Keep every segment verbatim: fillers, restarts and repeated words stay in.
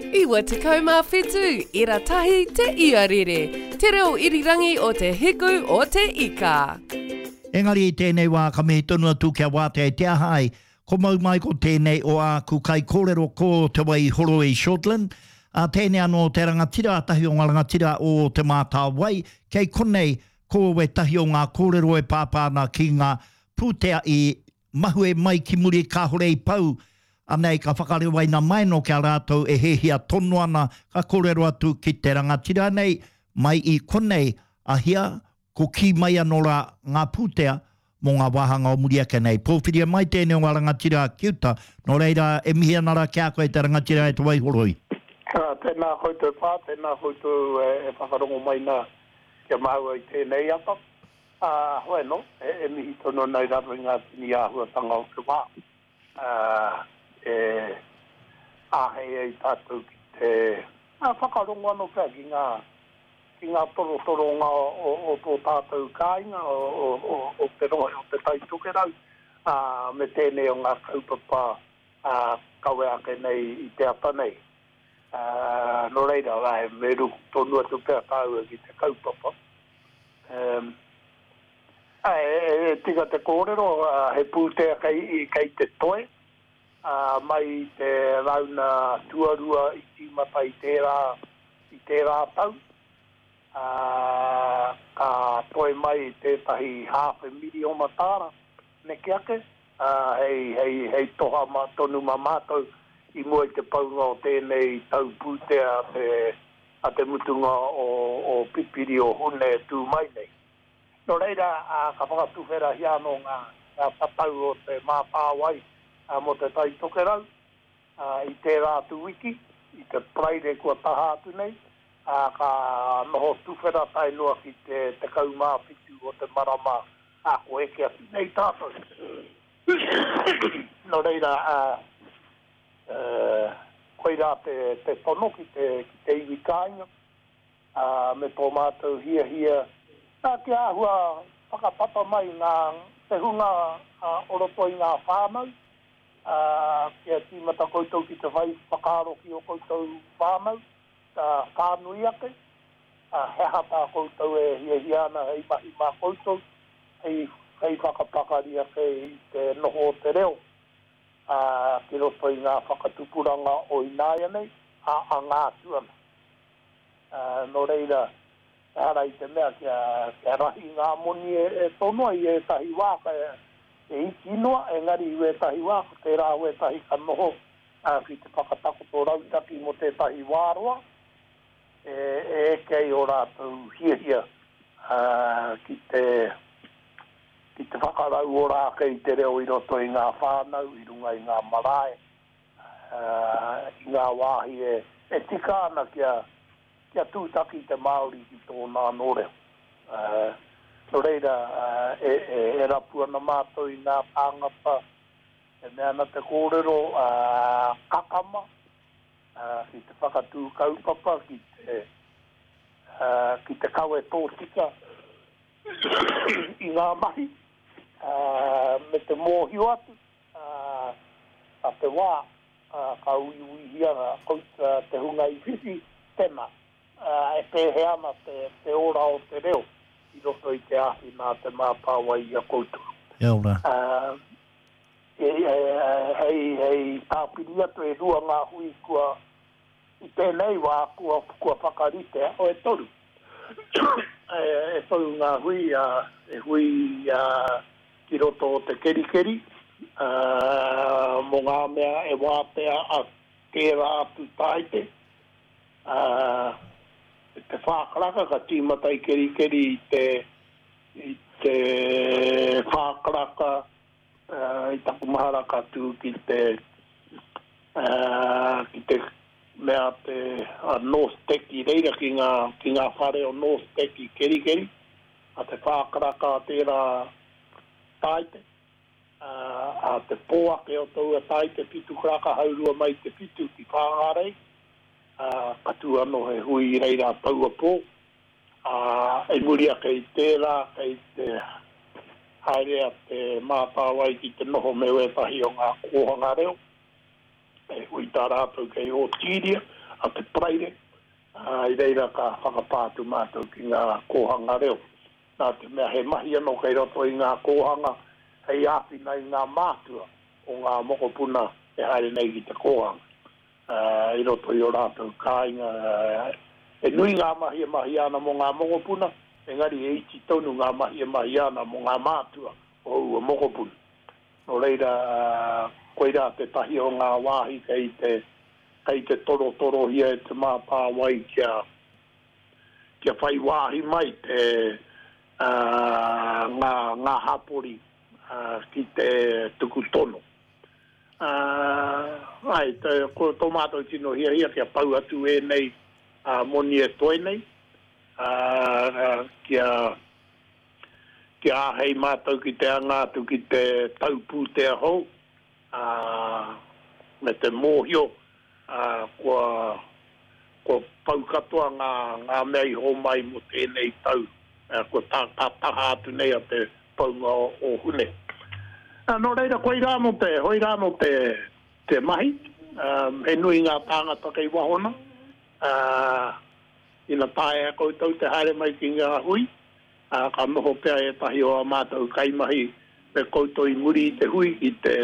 Iwa te kaumā whetū, ira tahi te iarere. Te reo irirangi o te hiku o te ika. Engari tēnei wā ka mihi tonu atu kia wātea te ahai. Ko mau mai ko tēnei o āku kai kōrero ko te wai horo i Shortland. A tēnei anō te rangatira, tahi o ngā rangatira o te mātā wai. Kei konei ko we tahi o ngā kōrero e pāpāna ki ngā pūtea i mahue mai ki muri ka hore i pau. Anei ka whakareo wai nā mai no kia rātou e hehia tonu ana ka kōrero atu ki te rangatira nei mai i konei ahia ko ki mai anora ngā pūtea mō ngā wāhanga o Muriake nei. Pōwhiria mai tēnei o ngā rangatira kiuta, no reira e mihi anara kia koe te rangatira e te waihoroi. Tēnā koutou pā, tēnā koutou e whakarongo mai nā kia maua i tēnei apa. Uh, Hoi no, e, e mihi tono nei raro i ngā tini āhuatanga o te wā. Uh, e āhei e tātou ki te uh, whakarongo anō kia ki ngā ki ngā toro toro ngā o, o tō tātou kāinga o, o, o, o te rohe o te taituke rau. Uh, me tēnei o ngā kaupapa uh, kawe ake nei i te ata nei. Uh, no reira, lai, me ru tonu atu pēr tāua ki te kaupapa. Um, e, e, tika te kōrero, uh, he pūtea kei, kei te toe, uh, mai te rauna tuarua i tīmata i tērā, i tērā tau. Uh, ka toe mai tētahi half a million tāra, neke ake, uh, hei, hei, hei toha ma tonu ma mātou, i mua i te paunga o tēnei tau pūtea te, a te mutunga o, o pipiri o hone tū mai nei. No reira, uh, ka whakatuwhera hiano ngā, ngā tatau o te māpāwai uh, mo te taitoke rau, uh, i te rātu wiki, i te praire kua taha atu nei, uh, ka noho tuwhera tai noa ki te, te kaumā whitu o te marama a ko eke atu nei tātou. No reira, uh, Uh, koira te, te tono ki te, ki te iwi kāinga, uh, me tō mātou hia hia. Nā te āhua whakapapa mai ngā te hunga uh, oroto i ngā whānau, uh, kia tīmata koutou ki te vai whakaro ki o koutou whānau, uh, whānui ake, uh, he hata koutou e hia hia ana hei mahi mā koutou, hei, hei whakapakari ake i te noho o te reo. Uh, ki roto i ngā whakatupuranga o Inaia nei, a, a ngā tuana. Uh, no reira, hara i te mea kia, kia rahi ngā moni e, e tonoa i e tahi wāka e, e iki inoa, e ngari i e tahi wāka, te rā e tahi ka noho, uh, ki te whakatako tō rautaki mo te tahi wāroa, e, e kei o rātou hia hia uh, ki te ki te whakarau o rā kei te reo i roto i ngā whānau, i runga i ngā marae, uh, i ngā wāhi e, e tika ana kia, kia tūtaki te Māori ki tōnā nore. Uh, no reira, uh, e, e, e rapu ana mātou i ngā pāngapa, e mea na te kōrero uh, kakama, uh, ki te whakatū kaupapa, ki te, uh, ki te kawe tōtika, i ngā mahi. Uh, me te mōhio atu, uh, a te wā, uh, ka ui ui hianga, kouta te hunga i whiwhi, tema, uh, e pēhe ana te, te ora o te reo, i roto i te ahi nā te māpāwai i a koutu. Eura. Uh, e, e, hei, hei tāpini atu e rua ngā hui kua, i tēnei wā kua, kua whakarite, o e toru. e, e toru ngā hui, uh, e hui, uh, ki roto o te kerikeri, uh, mo ngā mea e wāpea a tērā atu taite. Uh, te whākaraka ka tīmata i kerikeri i te, i te whākaraka, uh, i taku maharaka tu ki te, uh, ki te mea te uh, North Teki, reira ki ngā, ki ngā whare o North Teki kerikeri, a te whākaraka a tērā taite, uh, a te pōake o taua taite, pitu kraka haurua mai te pitu ki whāngarei, uh, katu ano he hui reira taua pō, uh, e muri a kei tērā, kei te haerea te mātāwai ki te noho me wetahi o ngā kōhanga reo, e hui tā rātou kei o tīria, a te praire. I reira ka whakapātu mātou ki ngā kōhanga reo. Nā te mea he mahi anō kei roto i ngā kōhanga hei āwhi nei ngā mātua o ngā mokopuna e haere nei ki te kōhanga. Uh, I roto i o rātou kāinga. Uh, e nui ngā mahi e mahi ana mo ngā mokopuna, engari e iti tonu ngā mahi e mahi ana mo ngā mātua o ua mokopuna. No reira, uh, koeira te tahi o ngā wāhi kei te kei te toro toro hia e te māpā wai kia kia whai wāhi mai te uh, ngā, ngā hapori uh, ki te tuku tono. Uh, ai, te ko tō mātou tino hia hia kia pau atu e nei uh, moni e toi nei. Uh, uh, kia kia ahei mātou ki te angātu ki te taupū te ahou. Uh, me te mōhio. Uh, kua, kua paukatoa ngā, ngā mea i ho mai mo tēnei tau. Uh, kua tā, tā, taha atu nei a te paunga o, o hune. Uh, no reira, koi rā no te, hoi rā no te, te mahi. Um, he nui ngā tāngata kei wahona. Uh, ina tāe a koutou te haere mai ki ngā hui. Uh, ka noho pēr e tahi o a mātou kaimahi me koutou i muri i te hui ki te,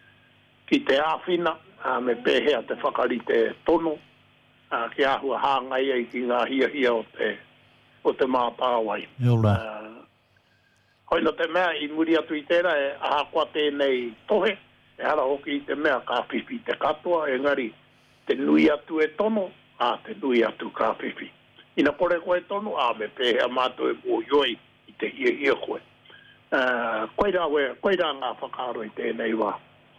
ki te āwhina. Uh, me pēhea te whakarite tono, uh, ki ahua hāngai ai ki ngā hia hia o te, o te māpāwai. Eula. Uh, hoina te mea i muri atu i tēra e aha kua tēnei tohe, e hara hoki i te mea ka whiwhi te katoa, engari te nui atu e tono, a te nui atu ka whiwhi. Ina kore koe tono, a me pēhea mātou e mōioi i te hia hia koe. Uh, koeira, we, koeira ngā whakaro i tēnei wā.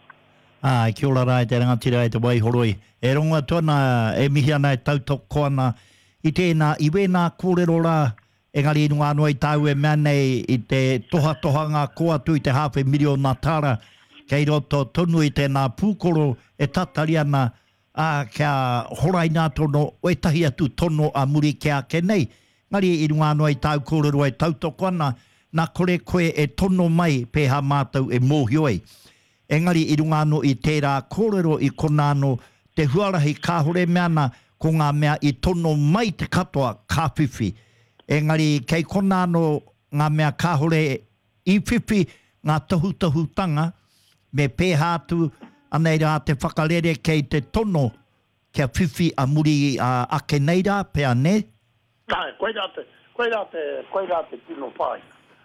Ah, kia ora rai te rangatira e te waihoroi. E ronga tōna e mihi ana e tautoko ana i tēnā iwe nā kōrero rā. Engari inu anō i tāu e mea nei i te toha tohanga ko atu i te hawhe miliona tāra. Kei roto tonu i tēnā pūkoro e tatari ana a kia horai nā tono o e tahi atu tono a muri kia ke nei. Ngari inu anō i tāu kōrero e tautoko ana nā kore koe e tono mai pēha mātou e mōhioi. Engari i runga no i tērā kōrero i konano te huarahi kāhore meana ko ngā mea i tono mai te katoa kāwhiwhi. Engari kei konano ngā mea kāhore i whiwhi ngā tahu tahu tanga me pēhātu anei rā te whakarere kei te tono kia whiwhi a muri a ake nei rā pēa ne? Nā, koe rā te, koe rā te, koe rā te tino whai.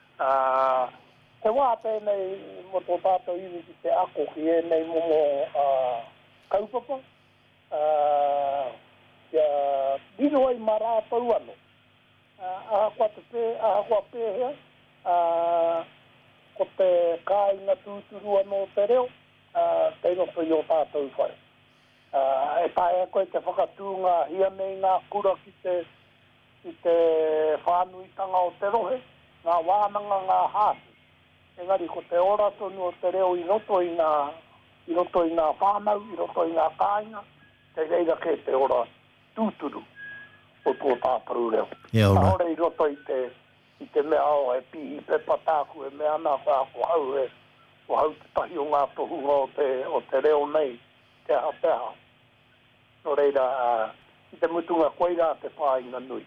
Uh, Te wā tēnei mo tō tātou iwi ki te ako ki e nei momo uh, kaupapa. Uh, kia biro ai mara tau ano. Uh, aha kua te pē, aha kua pēhea. Uh, ko te kāinga tūturu anō te reo. Uh, te roto i o tātou whai. Uh, e tae koe te whakatūnga hia nei ngā kura ki te, ki te whānuitanga o te rohe. Ngā wānanga ngā hāsi. Engari ko te ora tonu o te reo i roto i ngā, i roto i ngā whānau, i roto i ngā kāinga, te reira ke te ora tūturu o tō tāparu reo. Yeah, right. Ahore i roto i te, i te mea o e pihi pepa tāku e mea nā wha ko hau e, ko hau te tahi o ngā tohunga o te, o te reo nei, te aha peha. No reira, uh, i te mutunga koeira te whāinga nui.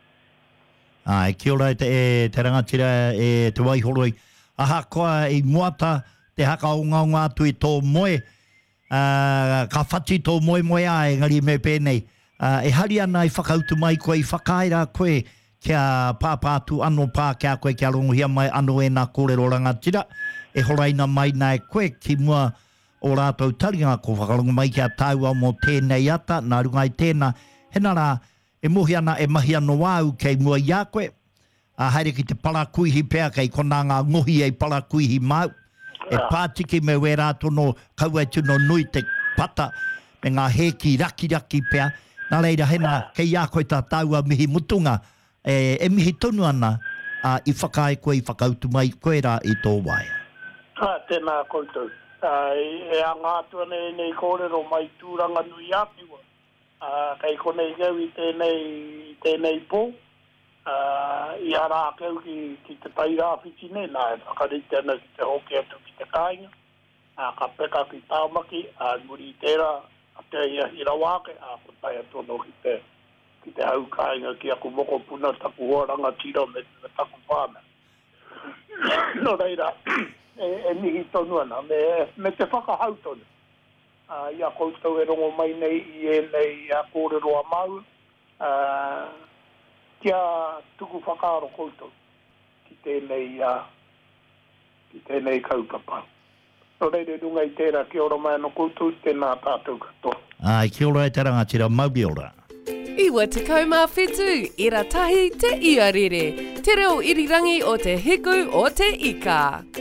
Ai, kia ora te, e, te rangatira e te waihoroi. Aha koa i muata te haka o ngā ngā atu i tō moe. Uh, ka whati tō moe moe a e ngari me pēnei. Uh, e hari ana i whakautu mai koe i whakaira koe kia pāpātu anō pā kia koe kia rongohia mai anō e nā kōrero rangatira. E horaina mai nai koe ki mua o rātou taringa ko whakarongo mai kia tāua mo tēnei ata. Nā rungai tēnā. Hena rā e mohi ana e mahi anō wāu kei mua ia koe. A haere ki te parakuihi pēr kei kona ngā ngohi ei parakuihi mau. E pātiki me we rātono kaua tuno nui te pata me ngā heki raki raki pēr. Nā reira hena kei a koe tā tāua mihi mutunga e, e mihi tonu ana a, i whakae koe i whakautu mai koe rā i tō wai. Ha, tēnā koutou. Uh, e a ngātua nei, nei kōrero mai tūranga nui āpiwa. Uh, kei konei gau i tēnei, tēnei pō. Uh, I ara keu ki, ki te taira whiti ne, nā e whakarite ana ki te hoke atu ki te kāinga. Uh, ka peka ki tāmaki, uh, muri i tērā, a te ia hira wake a ko tai atono ki te ki te hau kāinga ki aku moko puna taku horanga tira me te taku whāna. No reira, e, e mihi tonu ana, me, me te whakahau tonu. Uh, ia koutou e rongo mai nei i e nei a kōrero a mau, uh, kia tuku whakaaro koutou ki tēnei, uh, ki tēnei kaupapa. No reire runga i tērā ki ora mai no koutou tēnā tātou katoa. Ai, ki ora e te rangatira, mauri ora. Iwa te kaumā whetū, ira tahi te iarere. Te reo irirangi o te hiku o te ika.